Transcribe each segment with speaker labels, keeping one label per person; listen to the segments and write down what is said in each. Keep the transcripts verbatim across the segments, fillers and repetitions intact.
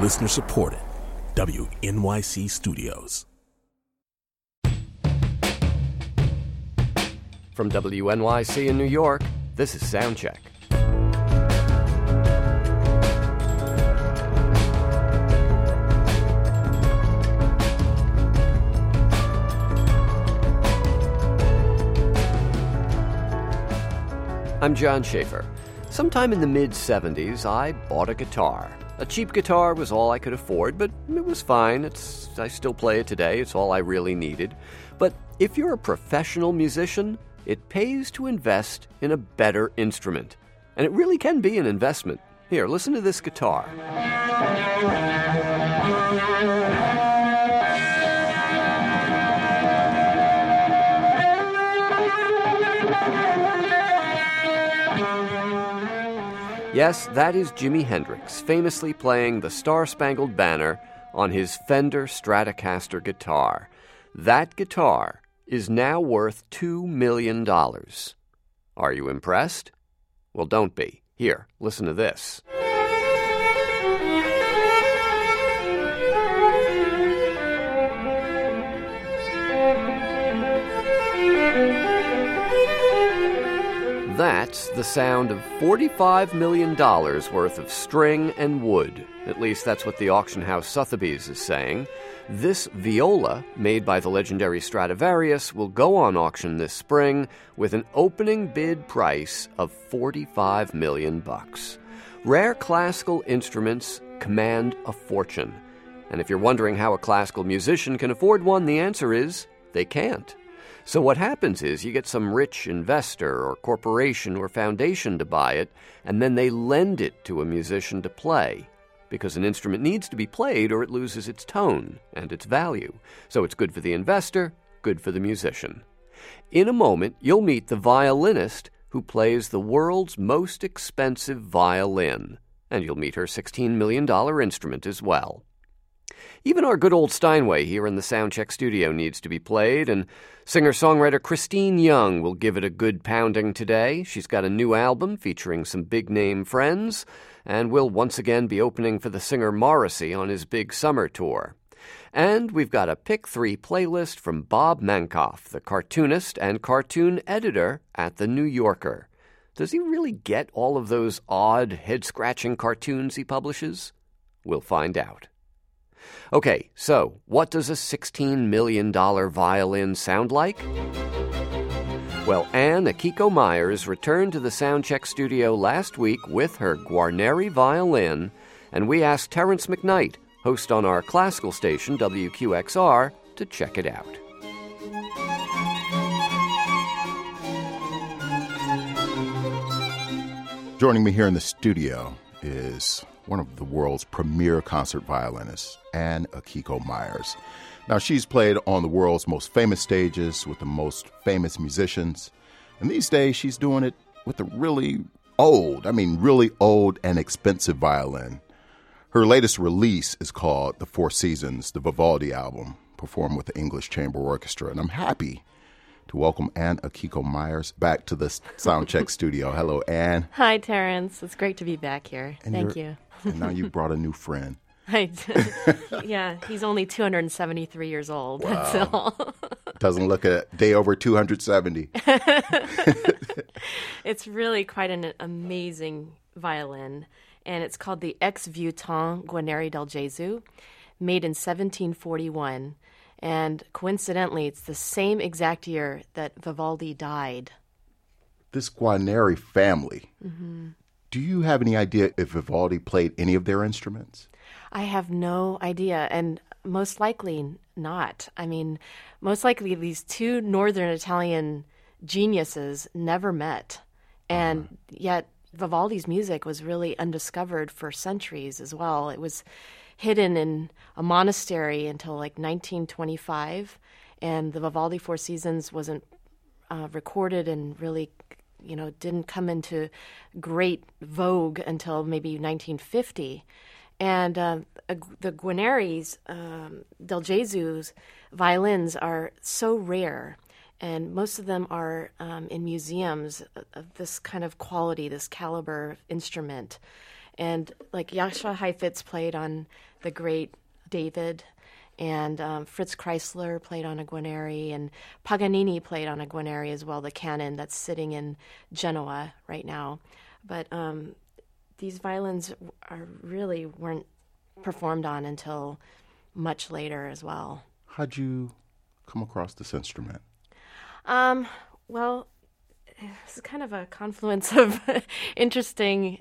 Speaker 1: Listener supported. W N Y C Studios.
Speaker 2: From W N Y C in New York, this is Soundcheck. I'm John Schaefer. Sometime in the mid-seventies, I bought a guitar. A cheap guitar was all I could afford, but it was fine. It's, I still play it today. It's all I really needed. But if you're a professional musician, it pays to invest in a better instrument. And it really can be an investment. Here, listen to this guitar. Yes, that is Jimi Hendrix, famously playing the Star-Spangled Banner on his Fender Stratocaster guitar. That guitar is now worth two million dollars. Are you impressed? Well, don't be. Here, listen to this. That's the sound of forty-five million dollars worth of string and wood. At least that's what the auction house Sotheby's is saying. This viola, made by the legendary Stradivarius, will go on auction this spring with an opening bid price of forty-five million bucks. Rare classical instruments command a fortune. And if you're wondering how a classical musician can afford one, the answer is they can't. So what happens is you get some rich investor or corporation or foundation to buy it, and then they lend it to a musician to play, because an instrument needs to be played or it loses its tone and its value. So it's good for the investor, good for the musician. In a moment, you'll meet the violinist who plays the world's most expensive violin, and you'll meet her sixteen million dollars instrument as well. Even our good old Steinway here in the Soundcheck studio needs to be played, and singer-songwriter Christine Young will give it a good pounding today. She's got a new album featuring some big-name friends, and will once again be opening for the singer Morrissey on his big summer tour. And we've got a Pick Three playlist from Bob Mankoff, the cartoonist and cartoon editor at The New Yorker. Does he really get all of those odd, head-scratching cartoons he publishes? We'll find out. Okay, so what does a sixteen million dollars violin sound like? Well, Anne Akiko Myers returned to the Soundcheck studio last week with her Guarneri violin, and we asked Terrence McKnight, host on our classical station W Q X R, to check it out.
Speaker 3: Joining me here in the studio is one of the world's premier concert violinists, Anne Akiko Myers. Now, she's played on the world's most famous stages with the most famous musicians, and these days she's doing it with a really old, I mean really old and expensive violin. Her latest release is called The Four Seasons, the Vivaldi album, performed with the English Chamber Orchestra, and I'm happy to welcome Anne Akiko Myers back to the Soundcheck studio. Hello, Anne.
Speaker 4: Hi, Terrence. It's great to be back here.
Speaker 3: And
Speaker 4: Thank you.
Speaker 3: And now you brought a new friend.
Speaker 4: I yeah, he's only two hundred seventy-three years old.
Speaker 3: Wow.
Speaker 4: That's all.
Speaker 3: Doesn't look a day over two hundred seventy.
Speaker 4: It's really quite an amazing violin, and it's called the Ex Vieuxtemps Guarneri del Gesù, made in seventeen forty-one. And coincidentally, it's the same exact year that Vivaldi died.
Speaker 3: This Guarneri family,
Speaker 4: Mm-hmm.
Speaker 3: do you have any idea if Vivaldi played any of their instruments?
Speaker 4: I have no idea, and most likely not. I mean, most likely these two northern Italian geniuses never met, and uh-huh. yet Vivaldi's music was really undiscovered for centuries as well. It was hidden in a monastery until like nineteen twenty-five, and the Vivaldi Four Seasons wasn't uh, recorded and really, you know, didn't come into great vogue until maybe nineteen fifty. And uh, the Guarneri's, um, Del Gesù's violins are so rare, and most of them are um, in museums of this kind of quality, this caliber of instrument. And like Jascha Heifetz played on the great David, and um, Fritz Kreisler played on a Guarneri, and Paganini played on a Guarneri as well, the canon that's sitting in Genoa right now. But um, these violins are really weren't performed on until much later as well.
Speaker 3: How'd you come across this instrument?
Speaker 4: Um, well, it's kind of a confluence of interesting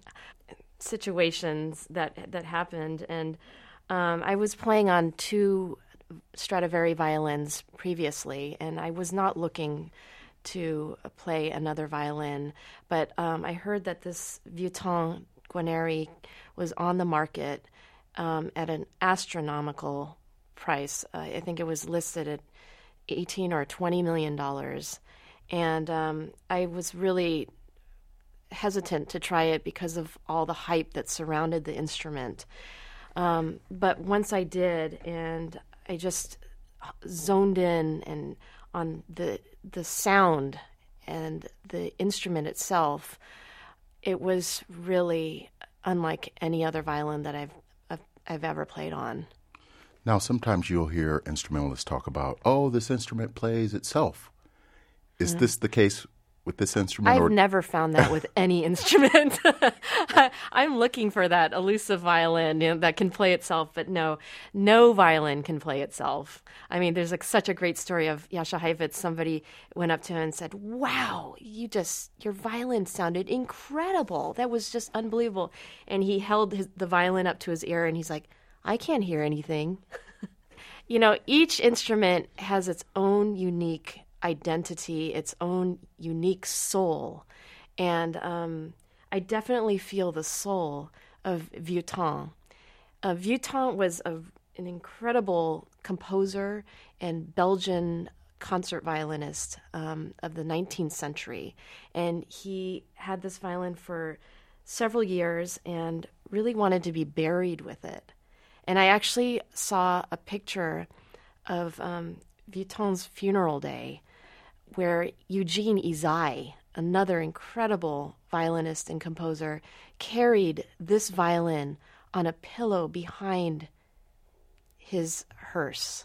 Speaker 4: situations that that happened, and um, I was playing on two Stradivari violins previously, and I was not looking to play another violin, but um, I heard that this Vuitton Guarneri was on the market um, at an astronomical price. Uh, I think it was listed at eighteen or twenty million dollars, and um, I was really hesitant to try it because of all the hype that surrounded the instrument. Um, but once I did, and I just zoned in and on the the sound and the instrument itself, it was really unlike any other violin that I've I've, I've ever played on.
Speaker 3: Now, sometimes you'll hear instrumentalists talk about, oh, this instrument plays itself. Is mm. this the case with this instrument?
Speaker 4: I've
Speaker 3: or...
Speaker 4: never found that with any instrument. I'm looking for that elusive violin, you know, that can play itself, but no, no violin can play itself. I mean, there's like such a great story of Jascha Heifetz. Somebody went up to him and said, wow, you just, your violin sounded incredible. That was just unbelievable. And he held his, the violin up to his ear, and he's like, I can't hear anything. You know, each instrument has its own unique identity, its own unique soul. And um, I definitely feel the soul of Vuitton. Uh, Vuitton was a, an incredible composer and Belgian concert violinist um, of the nineteenth century. And he had this violin for several years and really wanted to be buried with it. And I actually saw a picture of um, Vuitton's funeral day where Eugene Izai, another incredible violinist and composer, carried this violin on a pillow behind his hearse.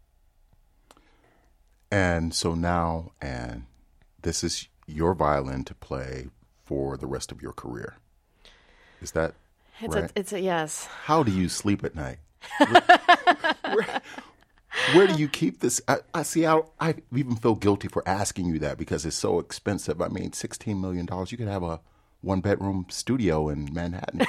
Speaker 3: And so now, Anne, this is your violin to play for the rest of your career. Is that
Speaker 4: It's
Speaker 3: right?
Speaker 4: a, it's a yes.
Speaker 3: How do you sleep at night? Where, where, where do you keep this? I, I see. I, I even feel guilty for asking you that because it's so expensive. I mean, sixteen million dollars. You could have a one-bedroom studio in Manhattan.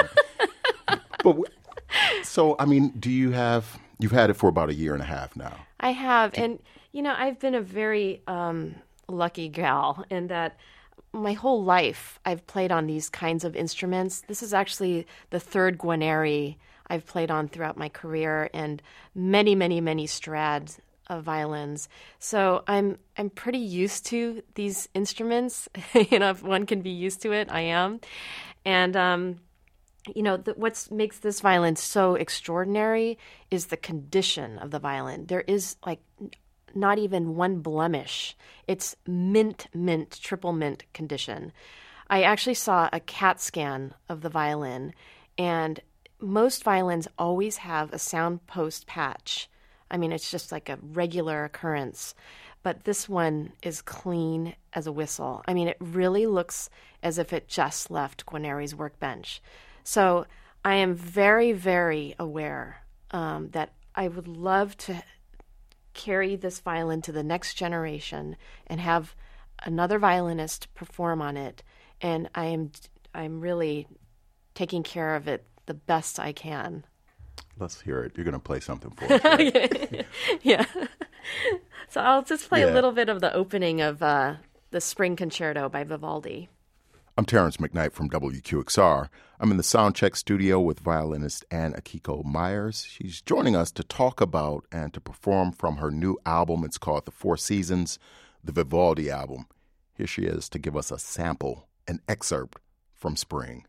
Speaker 3: But so, I mean, do you have? You've had it for about a year and a half now.
Speaker 4: I have, and you know, I've been a very um, lucky gal in that. My whole life, I've played on these kinds of instruments. This is actually the third Guarneri I've played on throughout my career, and many, many, many Strad uh, violins. So I'm I'm pretty used to these instruments. You know, if one can be used to it, I am. And um, you know, the, what makes this violin so extraordinary is the condition of the violin. There is like not even one blemish. It's mint, mint, triple mint condition. I actually saw a CAT scan of the violin, and most violins always have a sound post patch. I mean, it's just like a regular occurrence. But this one is clean as a whistle. I mean, it really looks as if it just left Guarneri's workbench. So I am very, very aware um, that I would love to carry this violin to the next generation and have another violinist perform on it, and I am I'm really taking care of it the best I can.
Speaker 3: Let's hear it. You're going to play something for us, right?
Speaker 4: Yeah. So I'll just play
Speaker 3: yeah.
Speaker 4: a little bit of the opening of uh, the Spring Concerto by Vivaldi.
Speaker 3: I'm Terrence McKnight from W Q X R. I'm in the Soundcheck studio with violinist Anne Akiko Myers. She's joining us to talk about and to perform from her new album. It's called The Four Seasons, the Vivaldi album. Here she is to give us a sample, an excerpt from Spring.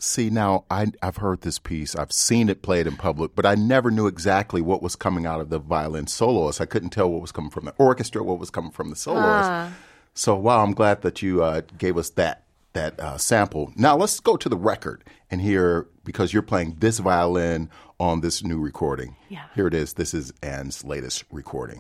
Speaker 3: See, now I, I've heard this piece. I've seen it played in public, but I never knew exactly what was coming out of the violin soloist. I couldn't tell what was coming from the orchestra, what was coming from the soloist.
Speaker 4: Ah.
Speaker 3: So, wow, I'm glad that you uh, gave us that that uh, sample. Now, let's go to the record and hear, because you're playing this violin on this new recording.
Speaker 4: Yeah.
Speaker 3: Here it is. This is Anne's latest recording.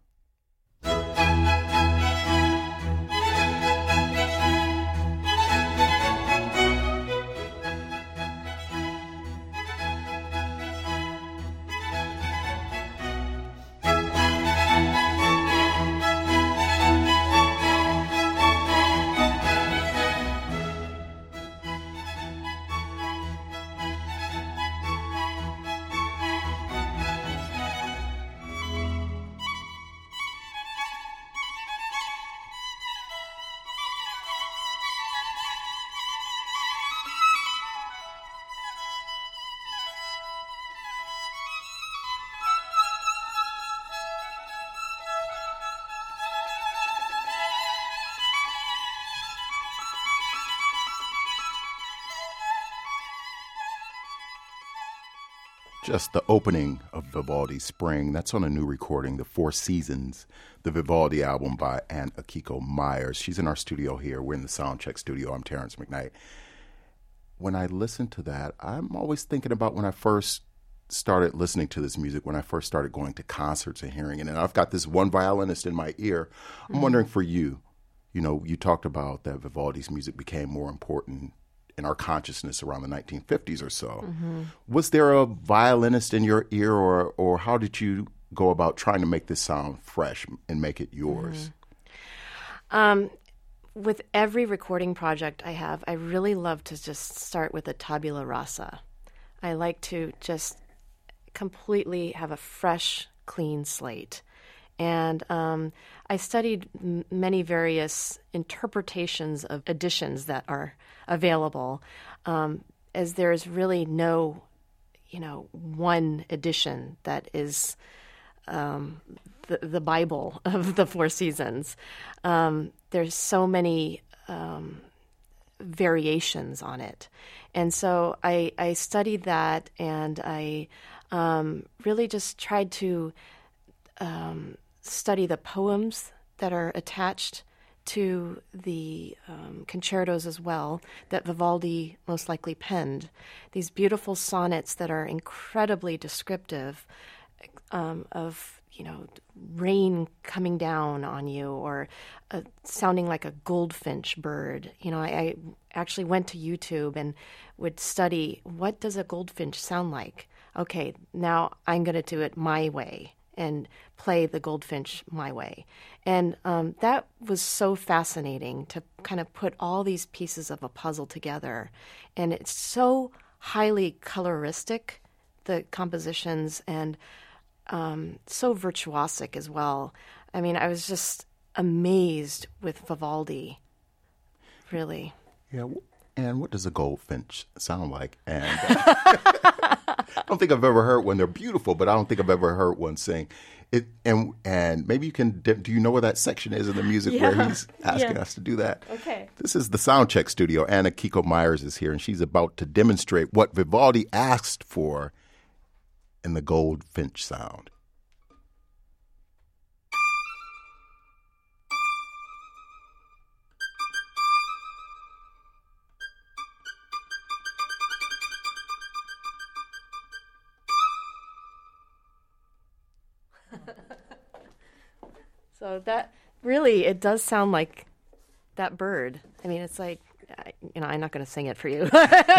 Speaker 3: Just the opening of Vivaldi's Spring. That's on a new recording, The Four Seasons, the Vivaldi album by Anne Akiko Myers. She's in our studio here. We're in the Soundcheck studio. I'm Terrence McKnight. When I listen to that, I'm always thinking about when I first started listening to this music, when I first started going to concerts and hearing it. And I've got this one violinist in my ear. I'm mm-hmm. wondering for you, you know, you talked about that Vivaldi's music became more important in our consciousness around the nineteen fifties or so. Mm-hmm. Was there a violinist in your ear, or or how did you go about trying to make this sound fresh and make it yours?
Speaker 4: Mm-hmm. Um, with every recording project I have, I really love to just start with a tabula rasa. I like to just completely have a fresh, clean slate. And um, I studied m- many various interpretations of editions that are available, um, as there is really no, you know, one edition that is um, the, the Bible of the Four Seasons. Um, there's so many um, variations on it. And so I, I studied that, and I um, really just tried to um, study the poems that are attached to the um, concertos as well, that Vivaldi most likely penned. These beautiful sonnets that are incredibly descriptive um, of, you know, rain coming down on you, or uh, sounding like a goldfinch bird. You know, I, I actually went to YouTube and would study, what does a goldfinch sound like? Okay, now I'm going to do it my way and play the goldfinch my way. And um, that was so fascinating to kind of put all these pieces of a puzzle together. And it's so highly coloristic, the compositions, and um, so virtuosic as well. I mean, I was just amazed with Vivaldi, really.
Speaker 3: Yeah, and what does a goldfinch sound like? And uh, I don't think I've ever heard one. They're beautiful, but I don't think I've ever heard one sing it. And and maybe you can. Do you know where that section is in the music
Speaker 4: yeah.
Speaker 3: where he's asking
Speaker 4: yeah.
Speaker 3: us to do that?
Speaker 4: Okay.
Speaker 3: This is the Soundcheck studio. Anne Akiko Myers is here, and she's about to demonstrate what Vivaldi asked for in the goldfinch sound.
Speaker 4: So that really, it does sound like that bird. I mean, it's like, you know, I'm not going to sing it for you.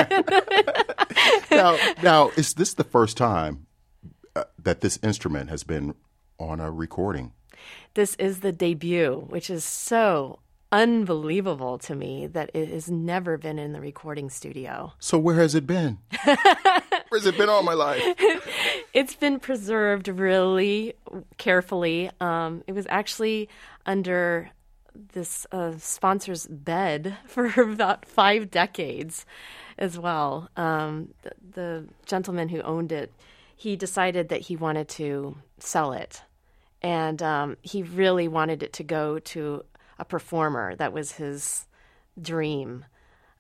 Speaker 3: now, now, is this the first time uh, that this instrument has been on a recording?
Speaker 4: This is the debut, which is so unbelievable to me that it has never been in the recording studio.
Speaker 3: So where has it been? Where has it been all my life?
Speaker 4: It's been preserved really carefully. Um, it was actually under this uh, sponsor's bed for about five decades as well. Um, the, the gentleman who owned it, he decided that he wanted to sell it. And um, he really wanted it to go to a performer. That was his dream.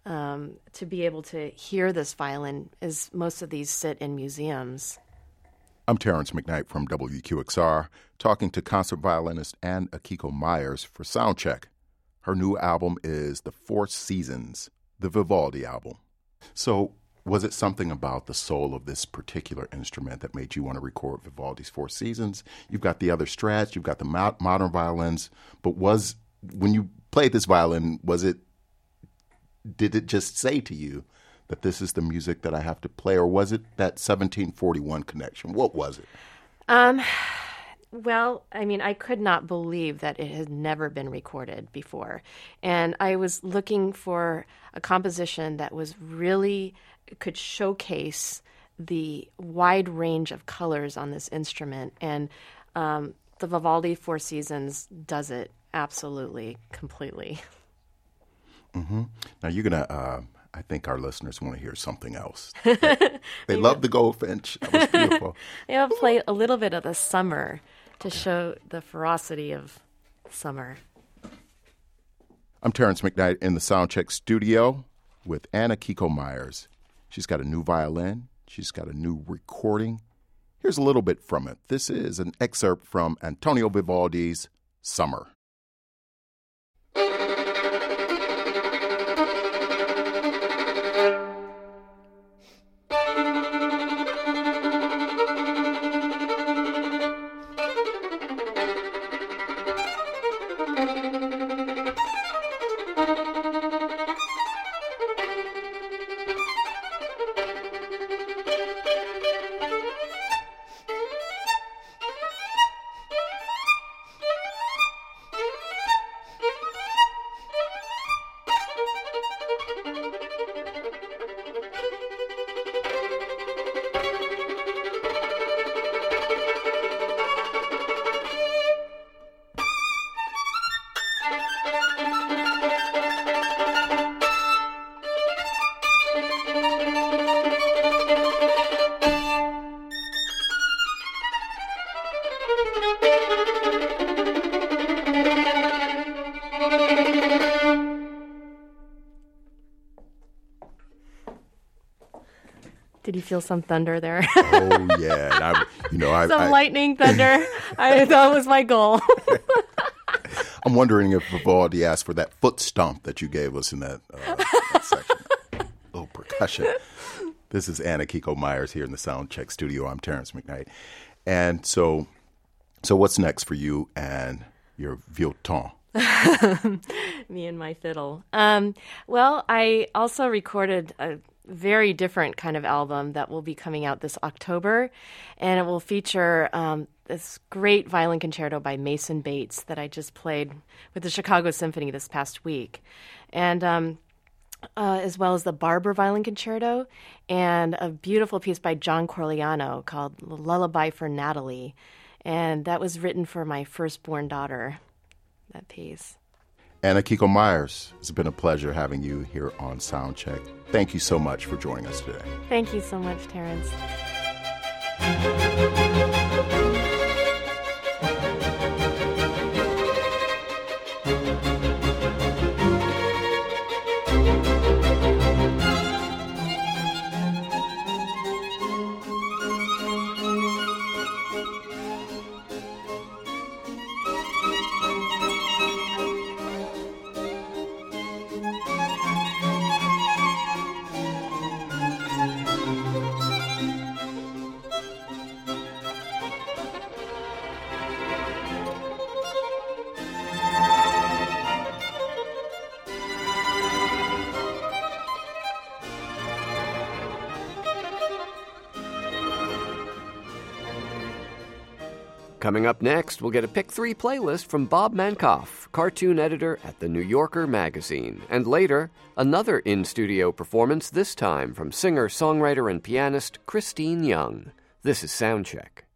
Speaker 4: um, to be able to hear this violin, as most of these sit in museums.
Speaker 3: I'm Terrence McKnight from W Q X R, talking to concert violinist Anne Akiko Myers for Soundcheck. Her new album is The Four Seasons, the Vivaldi album. So, was it something about the soul of this particular instrument that made you want to record Vivaldi's Four Seasons? You've got the other strats, you've got the mo- modern violins, but was, when you played this violin, was it, did it just say to you that this is the music that I have to play, or was it that seventeen forty-one connection? What was it?
Speaker 4: Um, well, I mean, I could not believe that it had never been recorded before. And I was looking for a composition that was really, could showcase the wide range of colors on this instrument. And um, the Vivaldi Four Seasons does it absolutely, completely. Mm-hmm.
Speaker 3: Now, you're going to... Uh, I think our listeners want to hear something else. They, they love the Goldfinch. That was beautiful.
Speaker 4: They will play a little bit of the summer to show the ferocity of summer.
Speaker 3: I'm Terrence McKnight in the Soundcheck studio with Anne Akiko Myers. She's got a new violin. She's got a new recording. Here's a little bit from it. This is an excerpt from Antonio Vivaldi's Summer.
Speaker 4: Did you feel some thunder there?
Speaker 3: Oh, yeah. And I, you know, I,
Speaker 4: some
Speaker 3: I,
Speaker 4: lightning thunder. I that was my goal.
Speaker 3: I'm wondering if Vivaldi asked for that foot stomp that you gave us in that, uh, that section. A little percussion. This is Anne Akiko Myers here in the Soundcheck studio. I'm Terrence McKnight. And so, so what's next for you and your violon?
Speaker 4: Me and my fiddle. Um, well, I also recorded a very different kind of album that will be coming out this October, and it will feature um, this great violin concerto by Mason Bates that I just played with the Chicago Symphony this past week, and um, uh, as well as the Barber Violin Concerto and a beautiful piece by John Corigliano called Lullaby for Natalie, and that was written for my firstborn daughter, that piece.
Speaker 3: Anne Akiko Myers, it's been a pleasure having you here on Soundcheck. Thank you so much for joining us today.
Speaker 4: Thank you so much, Terrence.
Speaker 2: Coming up next, we'll get a Pick three playlist from Bob Mankoff, cartoon editor at The New Yorker magazine. And later, another in-studio performance, this time from singer, songwriter, and pianist Christine Young. This is Soundcheck.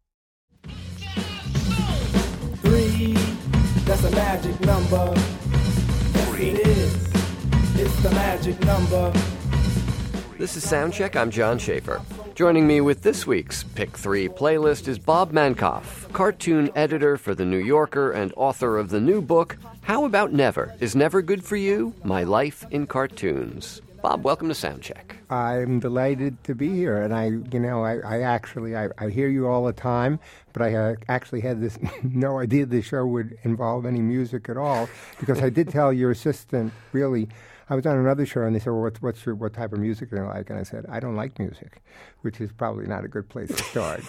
Speaker 5: Three, that's a magic number. Yes, it is. It's the magic number.
Speaker 2: This is Soundcheck. I'm John Schaefer. Joining me with this week's Pick Three playlist is Bob Mankoff, cartoon editor for The New Yorker and author of the new book, How About Never? Is Never Good for You? My Life in Cartoons. Bob, welcome to Soundcheck.
Speaker 6: I'm delighted to be here, and I, you know, I, I actually, I, I hear you all the time, but I uh, actually had this no idea the show would involve any music at all, because I did tell your assistant, really, I was on another show, and they said, well, what's, what's your, what type of music do you like? And I said, I don't like music, which is probably not a good place to start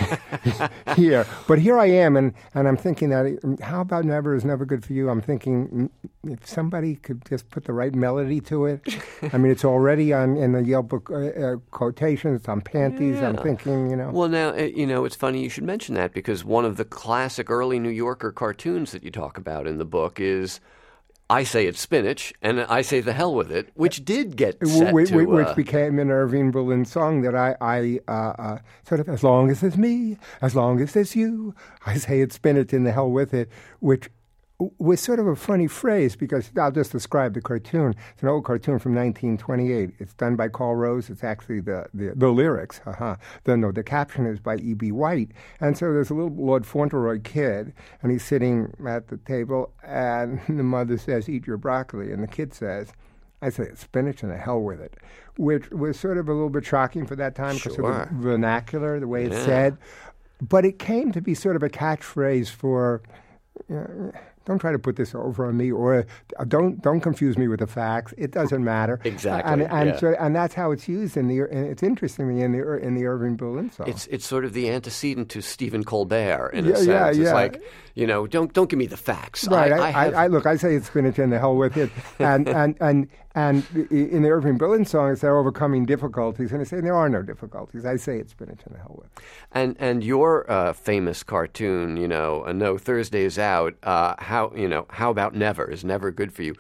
Speaker 6: here. But here I am, and, and I'm thinking that, how about never is never good for you? I'm thinking, if somebody could just put the right melody to it. I mean, it's already on in the Yale book uh, uh, quotations, it's on panties. Yeah. I'm thinking, you know.
Speaker 2: Well, now, uh, you know, it's funny you should mention that, because one of the classic early New Yorker cartoons that you talk about in the book is I Say It's Spinach, and I Say The Hell With It, which did get set
Speaker 6: which,
Speaker 2: to...
Speaker 6: Which
Speaker 2: uh,
Speaker 6: became an Irving Berlin song that I, I uh, uh, sort of, as long as it's me, as long as it's you, I say it's spinach and the hell with it, which was sort of a funny phrase, because I'll just describe the cartoon. It's an old cartoon from nineteen twenty-eight. It's done by Carl Rose. It's actually the, the, the lyrics. Uh-huh. The, no, the caption is by E B. White. And so there's a little Lord Fauntleroy kid, and he's sitting at the table, and the mother says, eat your broccoli. And the kid says, I say, it's spinach and the hell with it, which was sort of a little bit shocking for that time because
Speaker 2: Sure.
Speaker 6: of the vernacular, the way
Speaker 2: Yeah.
Speaker 6: it's said. But it came to be sort of a catchphrase for... You know, don't try to put this over on me, or uh, don't don't confuse me with the facts. It doesn't matter.
Speaker 2: Exactly,
Speaker 6: and and,
Speaker 2: yeah.
Speaker 6: so, and that's how it's used in the. And it's interestingly in the in the Irving Berlin song.
Speaker 2: It's it's sort of the antecedent to Stephen Colbert in a
Speaker 6: Yeah,
Speaker 2: sense.
Speaker 6: yeah,
Speaker 2: It's
Speaker 6: yeah.
Speaker 2: like, you know, don't don't give me the facts.
Speaker 6: Right.
Speaker 2: I,
Speaker 6: I,
Speaker 2: I have,
Speaker 6: I, I look. I say it's spinach and the hell with it. And and and and in the Irving Berlin song, it's they're overcoming difficulties, and I say there are no difficulties. I say it's spinach and the hell with it.
Speaker 2: and and your uh, famous cartoon, you know, uh, No Thursdays Out. Uh, how you know how about never is never good for you.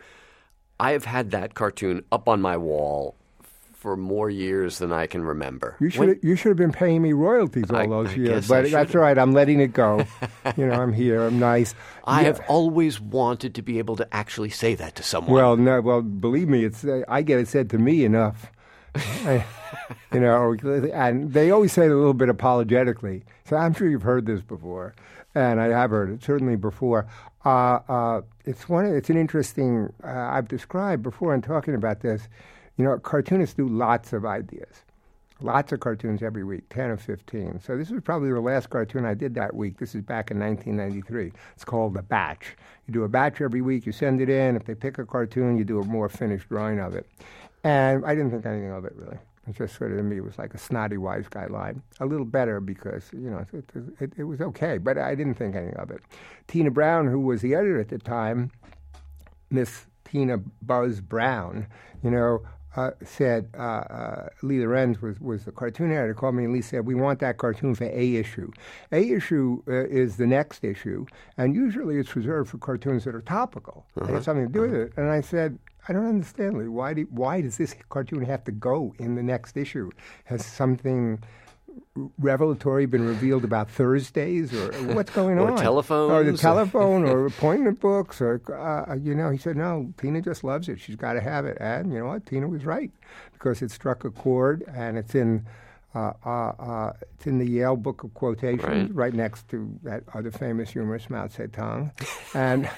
Speaker 2: I have had that cartoon up on my wall for more years than I can remember.
Speaker 6: You should
Speaker 2: When-
Speaker 6: you should have been paying me royalties all
Speaker 2: I-
Speaker 6: those
Speaker 2: I
Speaker 6: years,
Speaker 2: guess I
Speaker 6: but that's
Speaker 2: should
Speaker 6: all right. I'm letting it go. You know, I'm here. I'm nice.
Speaker 2: I
Speaker 6: Yeah.
Speaker 2: have always wanted to be able to actually say that to someone.
Speaker 6: Well, no. Well, believe me, it's uh, I get it said to me enough. I- you know, and they always say it a little bit apologetically. So I'm sure you've heard this before, and I have heard it certainly before. Uh, uh, it's one. It's an interesting. Uh, I've described before in talking about this. You know, cartoonists do lots of ideas. Lots of cartoons every week, ten or fifteen. So this was probably the last cartoon I did that week. This is back in nineteen ninety-three. It's called The Batch. You do a batch every week, you send it in. If they pick a cartoon, you do a more finished drawing of it. And I didn't think anything of it, really. It just sort of, to me, it was like a snotty wise guy line. A little better because, you know, it, it, it was okay, but I didn't think anything of it. Tina Brown, who was the editor at the time, Miss Tina Buzz Brown, you know, Uh, said, uh, uh, Lee Lorenz was, was the cartoon editor, called me and Lee said, we want that cartoon for A issue. A issue uh, is the next issue, and usually it's reserved for cartoons that are topical. Uh-huh. They have something to do with it. And I said, I don't understand, Lee. Why, do, why does this cartoon have to go in the next issue? Has something revelatory been revealed about Thursdays, or what's going
Speaker 2: Or
Speaker 6: on?
Speaker 2: telephones.
Speaker 6: Or the telephone, or appointment books, or, uh, you know, he said, no, Tina just loves it. She's got to have it. And you know what? Tina was right, because it struck a chord, and it's in uh, uh, uh, it's in the Yale Book of Quotations,
Speaker 2: Right.
Speaker 6: right next to that other famous humorist, Mao Zedong. And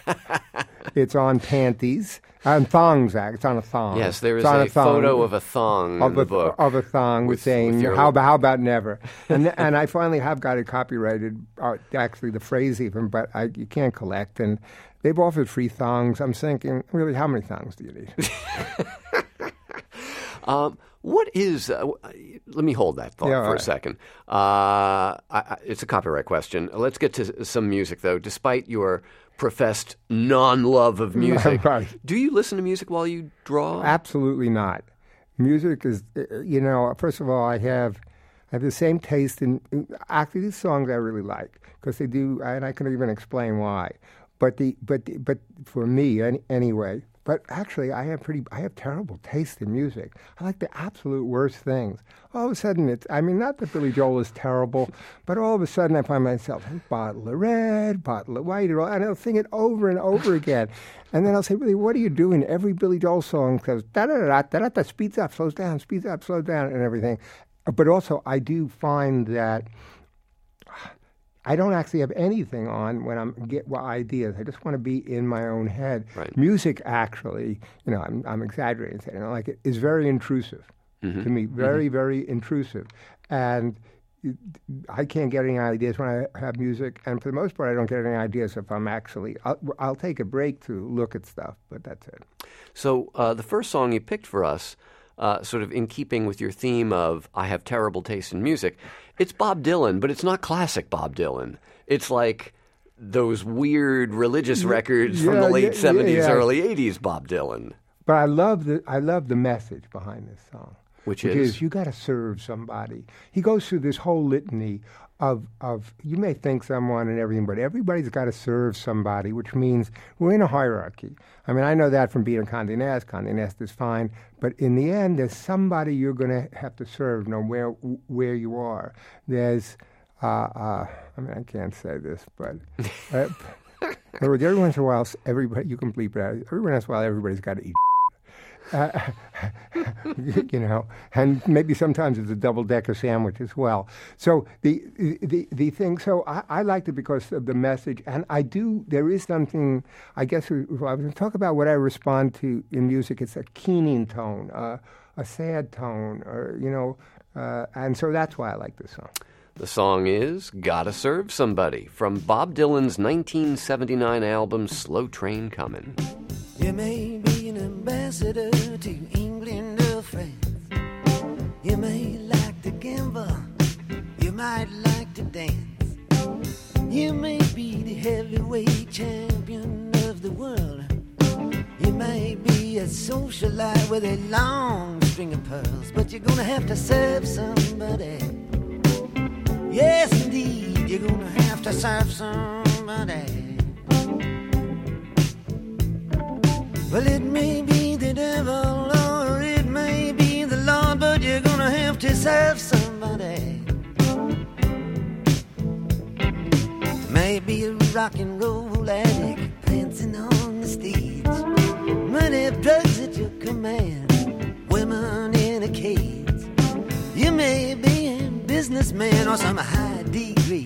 Speaker 6: it's on panties. On thongs, act. It's on a thong.
Speaker 2: yes, there is
Speaker 6: It's on
Speaker 2: a,
Speaker 6: thong.
Speaker 2: photo of a thong
Speaker 6: Of
Speaker 2: in the
Speaker 6: a,
Speaker 2: book.
Speaker 6: of a thong
Speaker 2: with-
Speaker 6: with saying,
Speaker 2: with your-
Speaker 6: how, about, how about never? And th- and I finally have got it copyrighted, uh, actually the phrase even, but I, you can't collect. And they've offered free thongs. I'm thinking, really, how many thongs do you need?
Speaker 2: Um, what is? Uh, w- let me hold that thought
Speaker 6: Yeah,
Speaker 2: for
Speaker 6: all
Speaker 2: a
Speaker 6: right.
Speaker 2: second. Uh, I, I, it's a copyright question. Let's get to s- some music, though. Despite your professed non-love of music,
Speaker 6: Right.
Speaker 2: do you listen to music while you draw?
Speaker 6: Absolutely not. Music is, uh, you know, first of all, I have I have the same taste in, actually, these songs I really like, because they do, and I can even explain why. But the but the, but for me any, anyway. But actually, I have pretty I have terrible taste in music. I like the absolute worst things. All of a sudden, it's I mean, not that Billy Joel is terrible, but all of a sudden, I find myself bottle of red, bottle of white, and I'll sing it over and over again. And then I'll say, Billy, what are you doing? Every Billy Joel song goes da da da da da da, speeds up, slows down, speeds up, slows down, and everything. but also I do find that I don't actually have anything on when I'm get well, ideas. I just want to be in my own head.
Speaker 2: Right.
Speaker 6: Music, actually, you know, I'm, I'm exaggerating saying it, like it is very intrusive
Speaker 2: Mm-hmm.
Speaker 6: to me. Very,
Speaker 2: Mm-hmm.
Speaker 6: very intrusive, and it, I can't get any ideas when I have music. And for the most part, I don't get any ideas if I'm actually. I'll, I'll take a break to look at stuff, but that's it.
Speaker 2: So uh, the first song you picked for us, uh, sort of in keeping with your theme of I have terrible taste in music, it's Bob Dylan, but it's not classic Bob Dylan. It's like those weird religious records from
Speaker 6: yeah,
Speaker 2: the late
Speaker 6: yeah,
Speaker 2: seventies,
Speaker 6: yeah.
Speaker 2: early eighties Bob Dylan.
Speaker 6: But I love the I love the message behind this song,
Speaker 2: Which
Speaker 6: which
Speaker 2: is?
Speaker 6: is you got to serve somebody. He goes through this whole litany of of you may think someone and everything, but everybody's got to serve somebody, which means we're in a hierarchy. I mean, I know that from being a Condé Nast. Condé Nast is fine, but in the end, there's somebody you're going to have to serve, no where where you are. There's, uh, uh, I mean, I can't say this, but. Uh, in other words, every once in a while, everybody you can bleep it out. Every once in a while, everybody's got to eat. Uh, you know, and maybe sometimes it's a double-decker sandwich as well. So the the the thing. So I, I liked it because of the message, and I do. There is something. I guess we, I was going to talk about what I respond to in music. It's a keening tone, uh, a sad tone, or you know, uh, and so that's why I like this song.
Speaker 2: The song is Gotta Serve Somebody from Bob Dylan's nineteen seventy-nine album Slow Train Comin'.
Speaker 7: You may be an ambassador to England or France. You may like to gamble. You might like to dance. You may be the heavyweight champion of the world. You may be a socialite with a long string of pearls, but you're gonna have to serve somebody. Yes, indeed, you're gonna have to serve somebody. Well, it may be the devil or it may be the Lord, but you're gonna have to serve somebody. Maybe a rock and roll addict prancing on the stage, money, drugs at your command, women in a cage. You may be a businessman or some high degree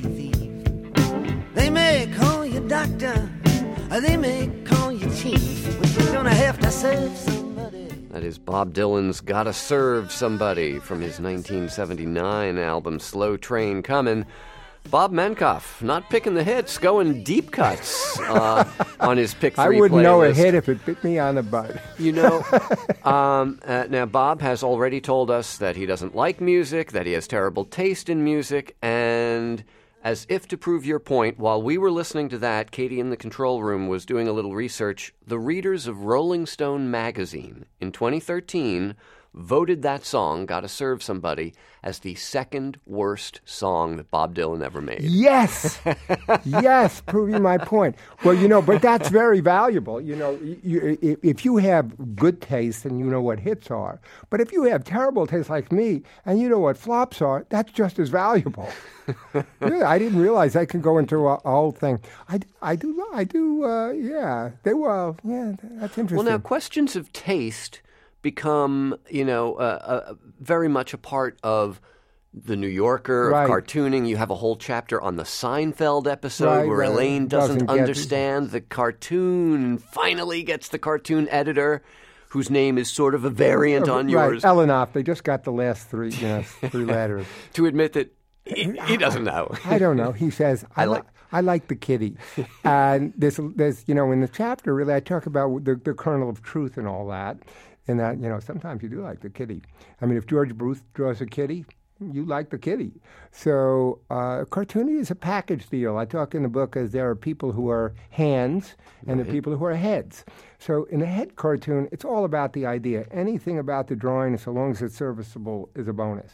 Speaker 7: thief. They may call you doctor, or they may call you chief, but you're gonna have to serve somebody.
Speaker 2: That is Bob Dylan's Gotta Serve Somebody from his nineteen seventy-nine album Slow Train Comin'. Bob Menkoff, not picking the hits, going deep cuts uh, on his pick three
Speaker 6: I wouldn't know a
Speaker 2: playlist.
Speaker 6: hit if it bit me on the butt.
Speaker 2: You know, um, uh, now Bob has already told us that he doesn't like music, that he has terrible taste in music, and as if to prove your point, while we were listening to that, Katie in the control room was doing a little research. The readers of Rolling Stone magazine in twenty thirteen voted that song, Gotta Serve Somebody, as the second worst song that Bob Dylan ever made.
Speaker 6: Yes, yes, proving my point. Well, you know, but that's very valuable. You know, you, if, if you have good taste and you know what hits are, but if you have terrible taste like me and you know what flops are, that's just as valuable. Really, I didn't realize I could go into a, a whole thing. I, I do, I do, uh, yeah. They were, yeah, that's interesting.
Speaker 2: Well, now, questions of taste become, you know, uh, uh, very much a part of The New Yorker,
Speaker 6: Right.
Speaker 2: of cartooning. You have a whole chapter on the Seinfeld episode
Speaker 6: Right,
Speaker 2: where
Speaker 6: right.
Speaker 2: Elaine doesn't,
Speaker 6: Doesn't get-
Speaker 2: understand the cartoon and finally gets the cartoon editor, whose name is sort of a variant on
Speaker 6: right,
Speaker 2: yours,
Speaker 6: Elenoff, they just got the last three, you know, three letters.
Speaker 2: to admit that he, he doesn't know.
Speaker 6: I don't know. He says, I,
Speaker 2: I
Speaker 6: li-
Speaker 2: like-
Speaker 6: I like the kitty. And there's, there's, you know, in the chapter, really, I talk about the, the kernel of truth and all that. And that, you know, sometimes you do like the kitty. I mean, if George Booth draws a kitty, you like the kitty. So uh, cartooning is a package deal. I talk in the book as there are people who are hands and there are people who are heads. So in a head cartoon, it's all about the idea. Anything about the drawing, so long as it's serviceable, is a bonus.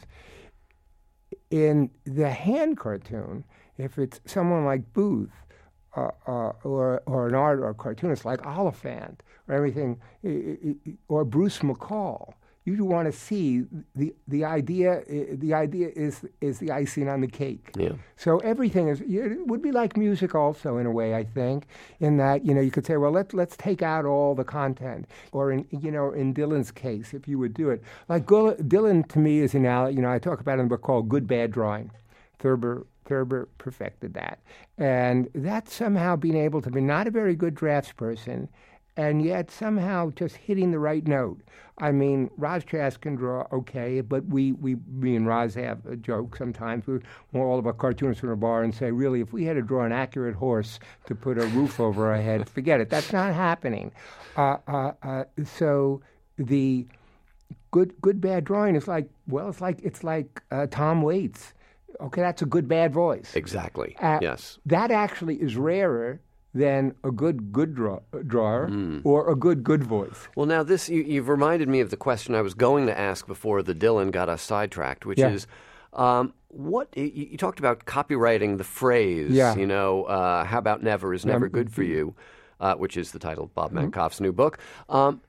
Speaker 6: In the hand cartoon, if it's someone like Booth, uh, uh, or or an art or a cartoonist like Oliphant, or everything, i- i- or Bruce McCall, you want to see the the idea. The idea is is the icing on the cake.
Speaker 2: Yeah.
Speaker 6: So everything is. It would be like music, also in a way. I think in that you know you could say, well, let's let's take out all the content. Or in you know in Dylan's case, if you would do it, like Dylan to me is an you know I talk about in a book called Good Bad Drawing. Thurber Thurber perfected that, and that's somehow being able to be not a very good draftsperson, and yet somehow just hitting the right note. I mean, Roz Chast can draw okay, but we, we me and Roz have a joke sometimes. We, we're all of our cartoonists in a bar and say, really, if we had to draw an accurate horse to put a roof over our head, forget it. That's not happening. Uh, uh, uh, so the good good bad drawing is like, well, it's like it's like uh, Tom Waits. Okay, that's a good bad voice.
Speaker 2: Exactly.
Speaker 6: Uh,
Speaker 2: yes.
Speaker 6: That actually is rarer than a good good draw, drawer mm. or a good good voice.
Speaker 2: Well, now this you, you've reminded me of the question I was going to ask before the Dylan got us sidetracked, which
Speaker 6: yeah.
Speaker 2: is um, what you, you talked about copyrighting the phrase.
Speaker 6: Yeah.
Speaker 2: You know, uh, how about never is never good for you, uh, which is the title of Bob
Speaker 6: mm-hmm.
Speaker 2: Mankoff's new book. Um,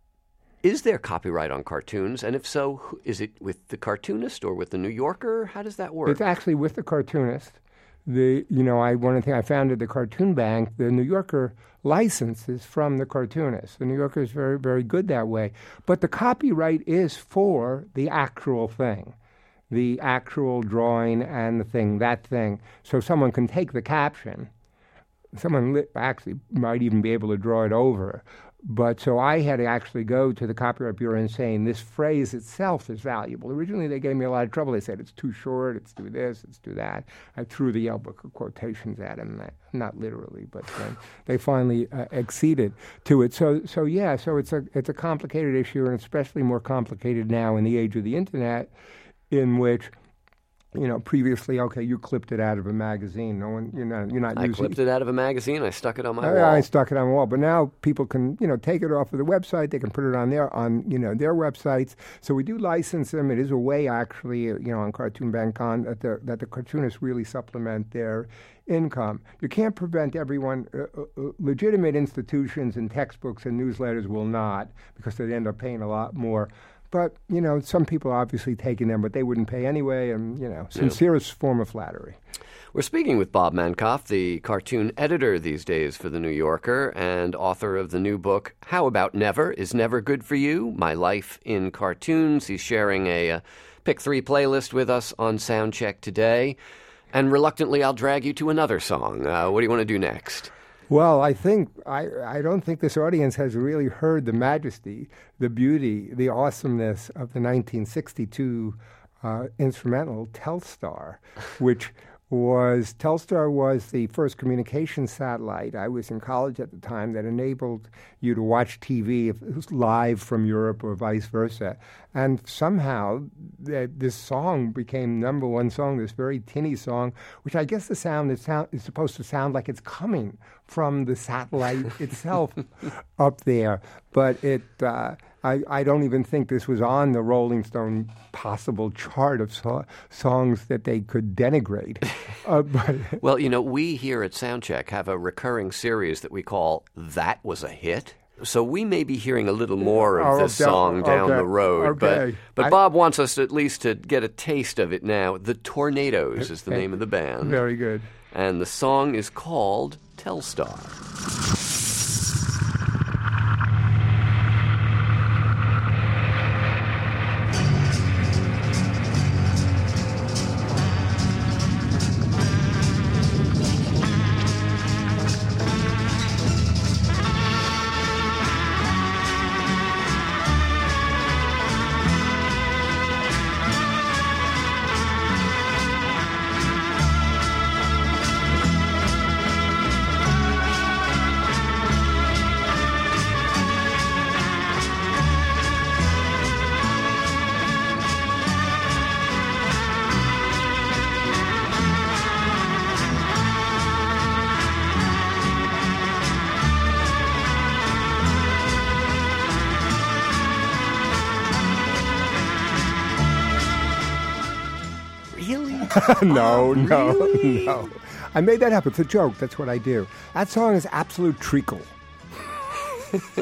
Speaker 2: Is there copyright on cartoons? And if so, who, is it with the cartoonist or with the New Yorker? How does that work?
Speaker 6: It's actually with the cartoonist. The you know, I one thing I founded the Cartoon Bank. The New Yorker license is from the cartoonist. The New Yorker is very, very good that way. But the copyright is for the actual thing, the actual drawing and the thing, that thing. So someone can take the caption. Someone li- actually might even be able to draw it over. But so I had to actually go to the Copyright Bureau and saying this phrase itself is valuable. Originally, they gave me a lot of trouble. They said it's too short, it's do this, it's do that. I threw the Yale Book of Quotations at them, not literally, but then they finally uh, acceded to it. So, so yeah, so it's a it's a complicated issue, and especially more complicated now in the age of the internet, in which. You know, previously, okay, you clipped it out of a magazine. No one, you're not, you're not
Speaker 2: I
Speaker 6: using.
Speaker 2: clipped it out of a magazine. I stuck it on my
Speaker 6: I,
Speaker 2: wall.
Speaker 6: I stuck it on the wall. But now people can, you know, take it off of the website. They can put it on their, on you know, their websites. So we do license them. It is a way, actually, you know, on Cartoon Bank Con that the that the cartoonists really supplement their income. You can't prevent everyone. Uh, uh, legitimate institutions and textbooks and newsletters will not, because they end up paying a lot more. But, you know, some people are obviously taking them, but they wouldn't pay anyway, and, you know, sincerest yeah. form of flattery.
Speaker 2: We're speaking with Bob Mankoff, the cartoon editor these days for The New Yorker and author of the new book, How About Never? Is Never Good for You? My Life in Cartoons. He's sharing a uh, Pick Three playlist with us on Soundcheck today. And reluctantly, I'll drag you to another song. Uh, what do you want to do next?
Speaker 6: Well, I think I, I don't think this audience has really heard the majesty, the beauty, the awesomeness of the nineteen sixty-two uh, instrumental Telstar, which was Telstar was the first communication satellite. I was in college at the time that enabled you to watch T V if it was live from Europe or vice versa. And somehow th- this song became number one song, this very tinny song, which I guess the sound is, sound is supposed to sound like it's coming from the satellite itself up there. But it, uh, I, I don't even think this was on the Rolling Stone possible chart of so- songs that they could denigrate. uh, but
Speaker 2: well, you know, we here at Soundcheck have a recurring series that we call That Was a Hit. So we may be hearing a little more of
Speaker 6: oh,
Speaker 2: this song down
Speaker 6: okay.
Speaker 2: the road.
Speaker 6: Okay.
Speaker 2: But, but
Speaker 6: I,
Speaker 2: Bob wants us to, at least to get a taste of it now. The Tornadoes is the name of the band.
Speaker 6: Very good.
Speaker 2: And the song is called Telstar.
Speaker 6: no, no,
Speaker 2: really?
Speaker 6: no. I made that up. It's a joke. That's what I do. That song is absolute treacle.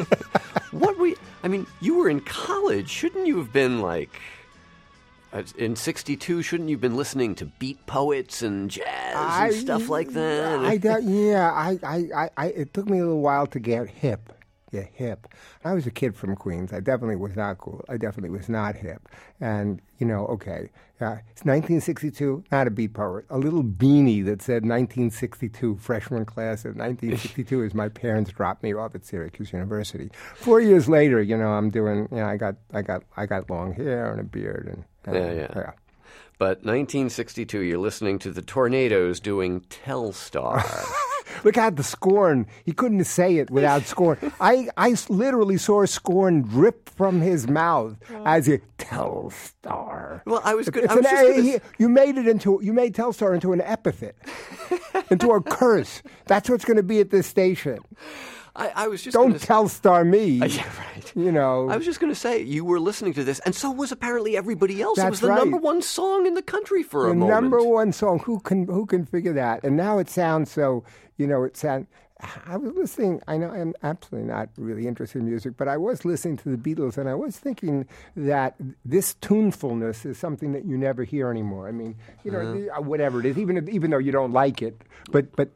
Speaker 2: What were you, I mean, you were in college. Shouldn't you have been like, uh, in sixty-two, shouldn't you have been listening to beat poets and jazz
Speaker 6: I,
Speaker 2: and stuff like that?
Speaker 6: I, I, yeah, I, I, I, it took me a little while to get hip. Yeah, hip. I was a kid from Queens. I definitely was not cool. I definitely was not hip. And, you know, okay, uh, it's nineteen sixty-two, not a beat poet. A little beanie that said nineteen sixty-two, freshman class of nineteen sixty-two, as my parents dropped me off at Syracuse University. Four years later, you know, I'm doing, you know, I got, I got, I got long hair and a beard. and, and
Speaker 2: Yeah, yeah.
Speaker 6: yeah.
Speaker 2: But nineteen sixty-two, you're listening to the Tornadoes doing Telstar.
Speaker 6: Look at the scorn. He couldn't say it without scorn. I, I literally saw scorn drip from his mouth as he Telstar.
Speaker 2: Well, I was good.
Speaker 6: It's
Speaker 2: I was
Speaker 6: an,
Speaker 2: just gonna
Speaker 6: he,
Speaker 2: s-
Speaker 6: you made it into you made Telstar into an epithet, into a curse. That's what's going to be at this station.
Speaker 2: I, I was just
Speaker 6: Don't
Speaker 2: gonna s-
Speaker 6: Telstar me.
Speaker 2: Uh, yeah, right.
Speaker 6: You know.
Speaker 2: I was just going to say, you were listening to this, and so was apparently everybody else. It
Speaker 6: That's
Speaker 2: was the
Speaker 6: right.
Speaker 2: number one song in the country for
Speaker 6: the
Speaker 2: a moment.
Speaker 6: number one song. Who can who can figure that? And now it sounds so. You know, it sounds. I was listening. I know I'm absolutely not really interested in music, but I was listening to the Beatles, and I was thinking that this tunefulness is something that you never hear anymore. I mean, you know, the, uh, whatever it is, even if, even though you don't like it, but but